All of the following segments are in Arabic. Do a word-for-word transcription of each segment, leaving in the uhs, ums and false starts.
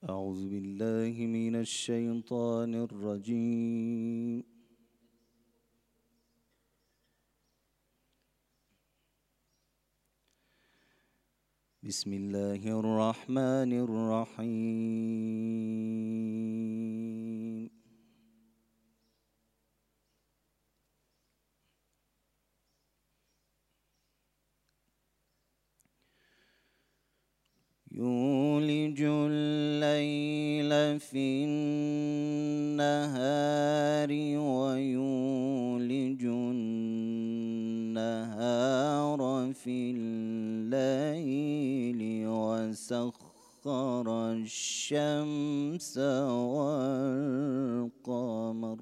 أعوذ بالله من الشيطان الرجيم. بسم الله الرحمن الرحيم. يولج الليل في النهار ويولج النهار في الليل وسخر الشمس والقمر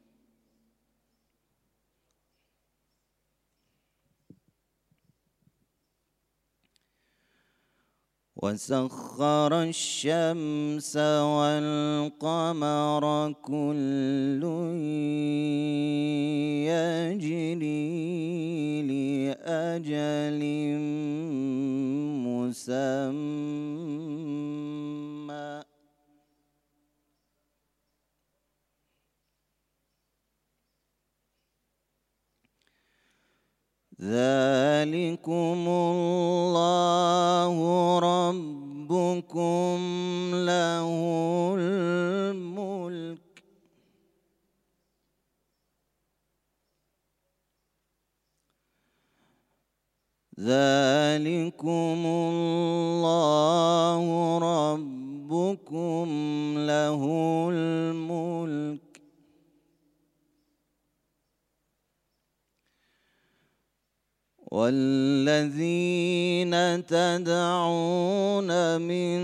وسخر الشمس والقمر كل يجري لأجل مسمى ذلكم الله ربكم له الملك ذلكم الله ربكم له الملك والذين تدعون من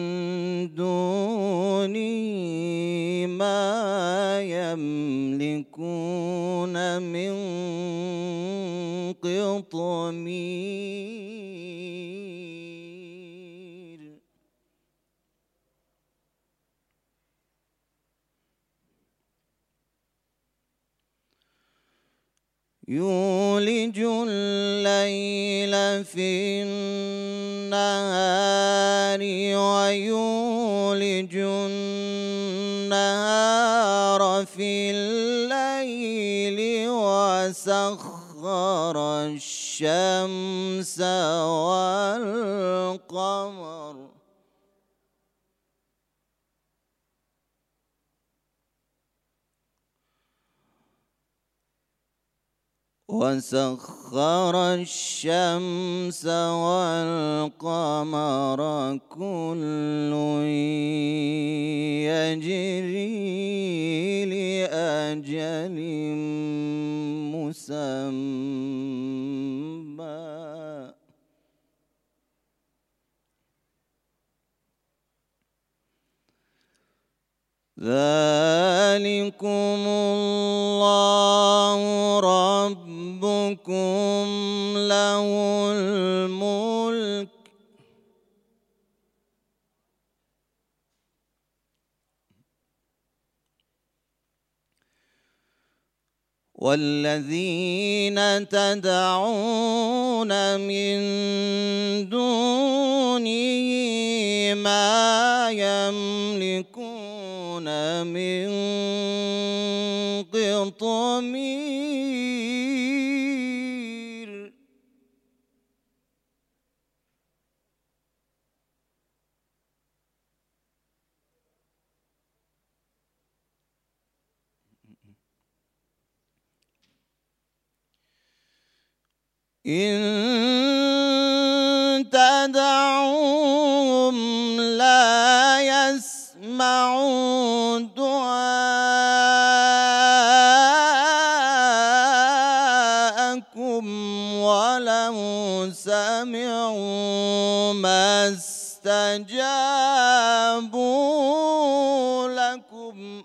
دونه ما يملكون من قطمير يولج الليل في النهار ويولج النهار في الليل وسخر الشمس والقمر وسخر الشمس والقمر كل يجري لأجل مسمى ذلكم الله ربكم له الملك والذين تدعون من دونه ما يملكون من قطمير إن تدعوهم لا يسمعوا دعاءكم ولو سمعوا ما استجابوا لكم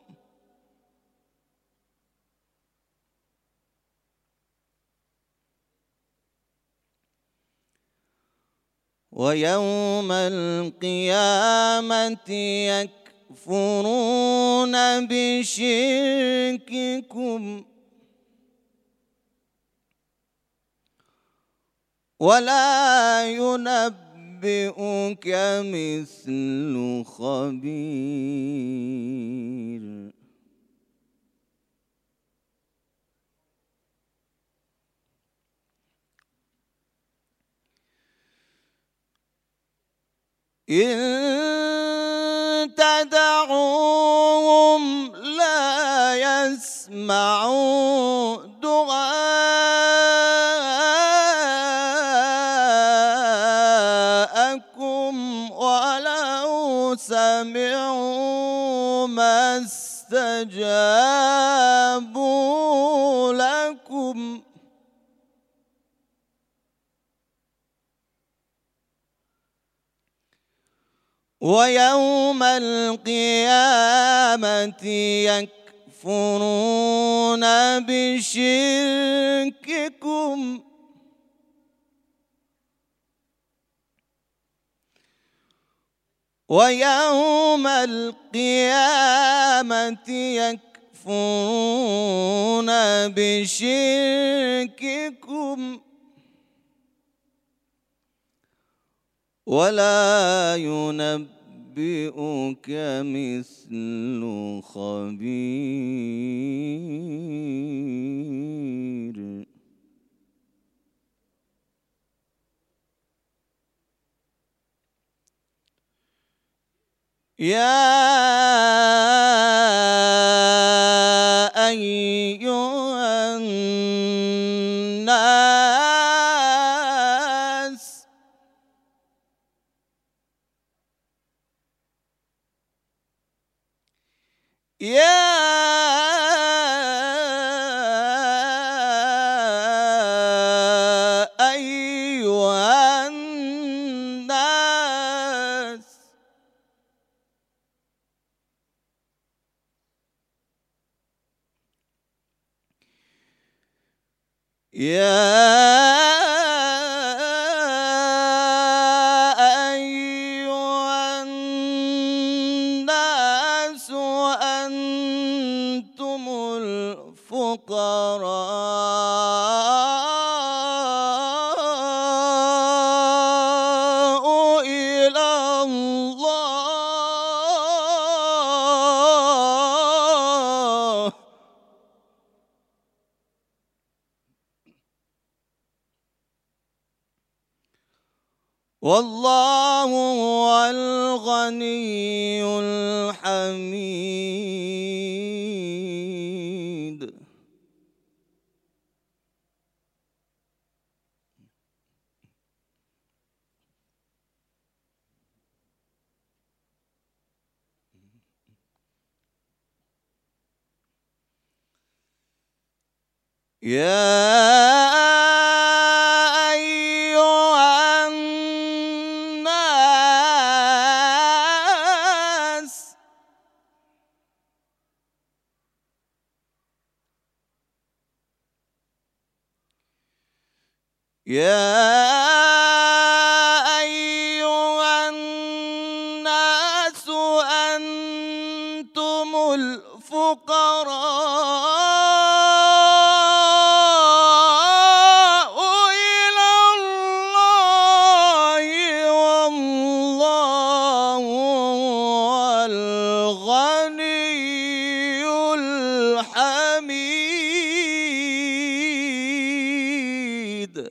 ويوم القيامة يكفرون بشرككم ولا ينبئون ينبئك مثل خبير. إن تدعوهم لا يسمعوا دعاءكم ولو سمعوا ما استجابوا لكم ويوم القيامة يكفرون بشرككم ويوم القيامة يكفرون بشرككم ولا ينبئك مثل خبير. يا أيها الناس يا أيها الناس يا أيها الناس أنتم الفقراء إلى الله والله هو الغني الحميد. يا أيها الناس يا أيها الناس أنتم الفقراء إلى الله والله هو الغني الحميد.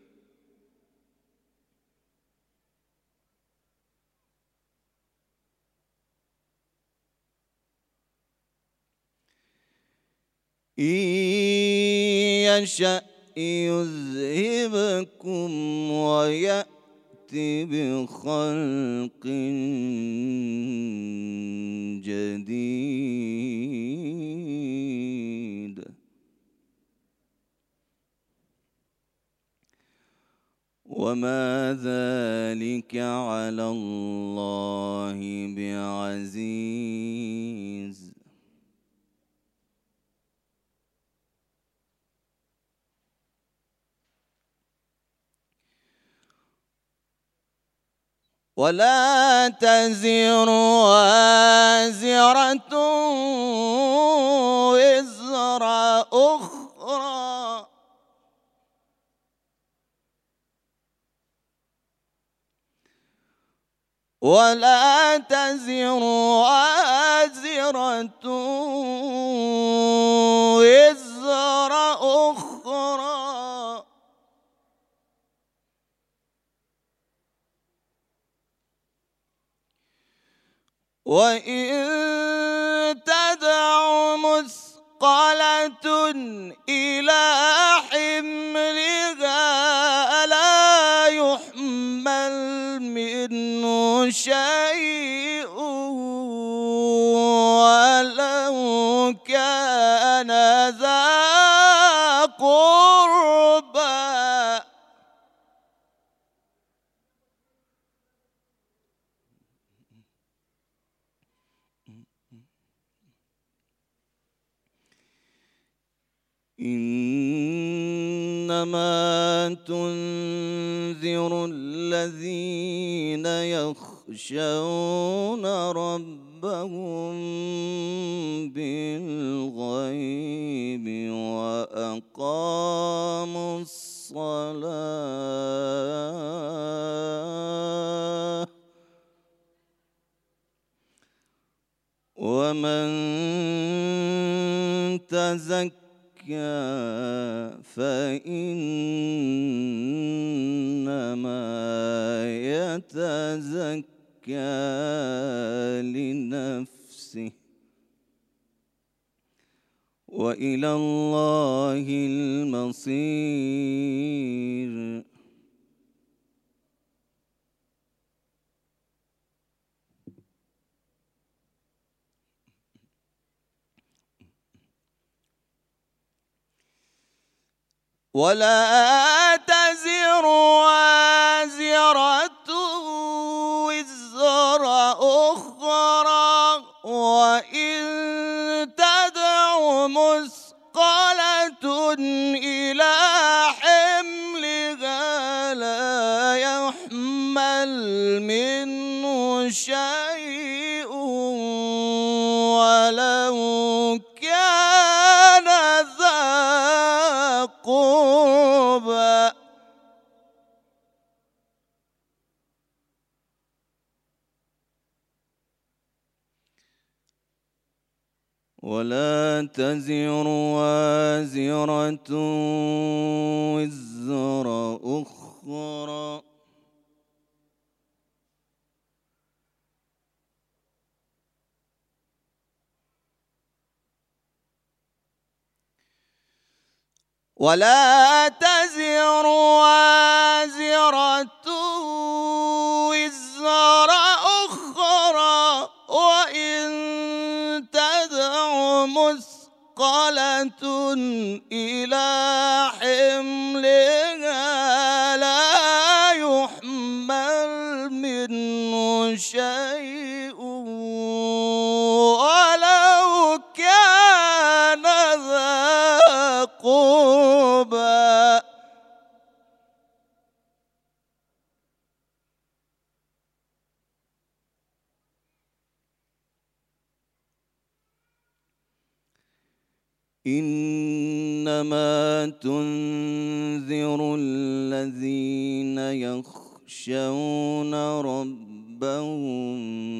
إن يشأ يذهبكم ويأت بخلق جديد وما ذلك على الله بعزيز. ولا تزر وازرة وزر أخرى ولا تزر وازرة وزر أخرى وإن تدع مثقلة إلى حملها لا يحمل منه شيء ولو كان ذا قربى إنما تنذر الذين يخشون ربهم بالغيب وأقاموا الصلاة ومن تزكى فإنما يتزكى لنفسه وإلى الله المصير. ولا تزر وازرة وزر أخرى وإن تدع مثقلة إلى حملها لا يحمل منه شيء ولو كان ذا قربى ولا تزر وازرة وزر أخرى ولا تزر وازرة وزر أخرى وإن تدع مثقلة إلى حملها لا يحمل منه شيء ولو كان ذا قربى إنما تنذر الذين يخشون ربهم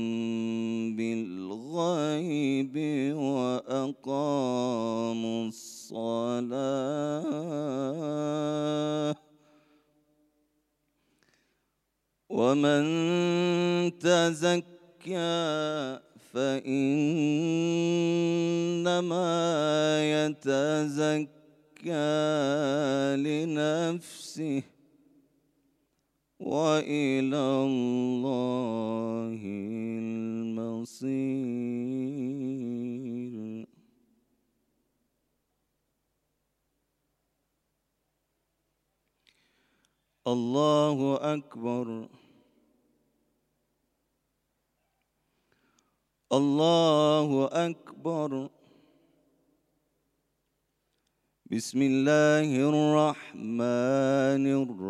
بالغيب وأقاموا الصلاة ومن تزكى فإنما يتزكى لنفسه وإلى الله المصير. الله أكبر الله أكبر. بسم الله الرحمن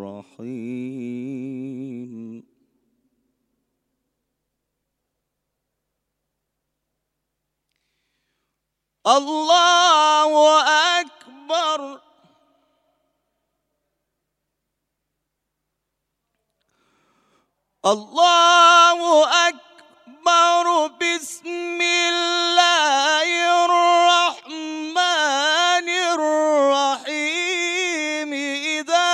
الرحيم. الله أكبر الله أكبر. بسم الله الرحمن الرحيم. إذا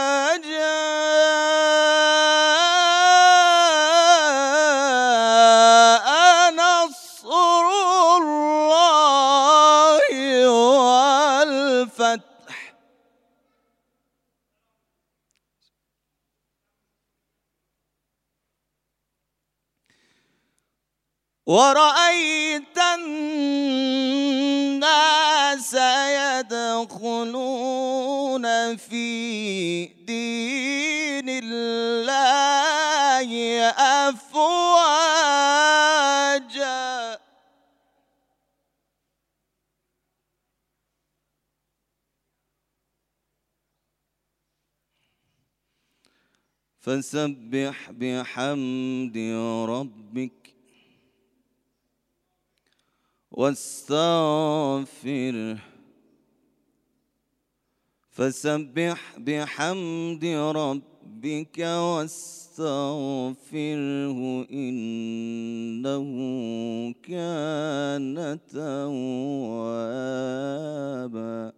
جاء نصر الله والفتح ورأيت الناس يدخلون في دين الله أفواجا فسبح بحمد ربك واستغفره فسبح بحمد ربك واستغفره إنه كان توابا.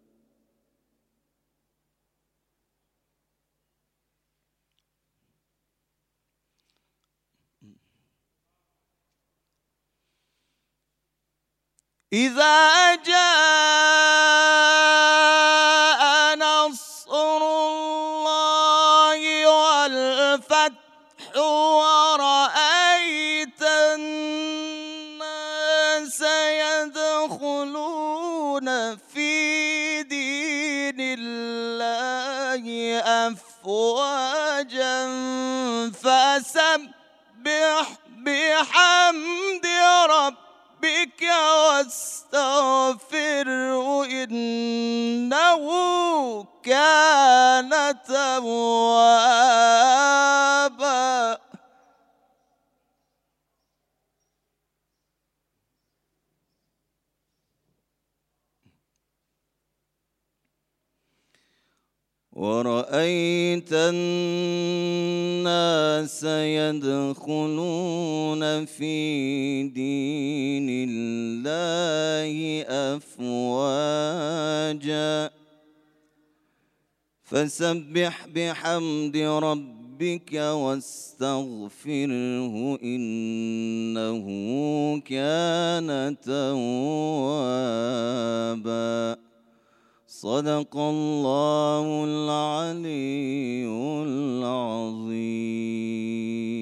إذا جاء نصر الله والفتح ورأيت الناس يدخلون في دين الله أفواجا فسبح بحمد ربك واستغفره إنه كان توابا. ورأيت الناس يدخلون في دين الله أفواجا فسبح بحمد ربك واستغفره إنه كان توابا. صدق الله العلي العظيم.